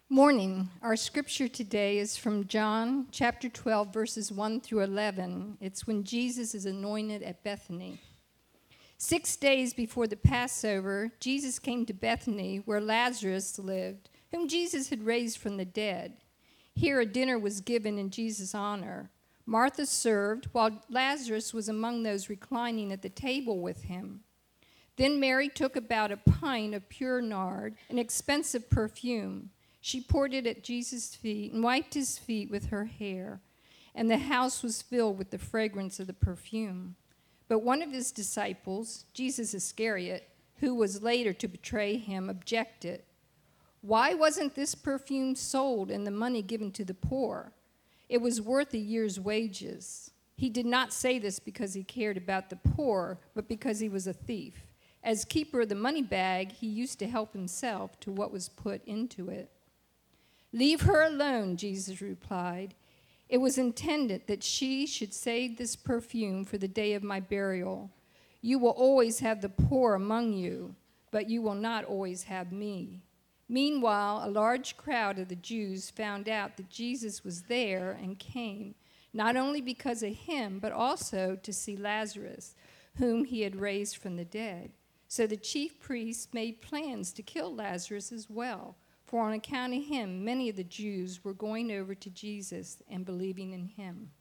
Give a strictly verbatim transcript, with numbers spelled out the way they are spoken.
Morning. Our scripture today is from John chapter twelve, verses one through eleven. It's when Jesus is anointed at Bethany. Six days before the Passover, Jesus came to Bethany, where Lazarus lived, whom Jesus had raised from the dead. Here a dinner was given in Jesus' honor. Martha served, while Lazarus was among those reclining at the table with him. Then Mary took about a pint of pure nard, an expensive perfume. She poured it at Jesus' feet and wiped his feet with her hair, and the house was filled with the fragrance of the perfume. But one of his disciples, Judas Iscariot, who was later to betray him, objected. Why wasn't this perfume sold and the money given to the poor? It was worth a year's wages. He did not say this because he cared about the poor, but because he was a thief. As keeper of the money bag, he used to help himself to what was put into it. Leave her alone, Jesus replied. It was intended that she should save this perfume for the day of my burial. You will always have the poor among you, but you will not always have me. Meanwhile, a large crowd of the Jews found out that Jesus was there and came, not only because of him, but also to see Lazarus, whom he had raised from the dead. So the chief priests made plans to kill Lazarus as well. For on account of him, many of the Jews were going over to Jesus and believing in him.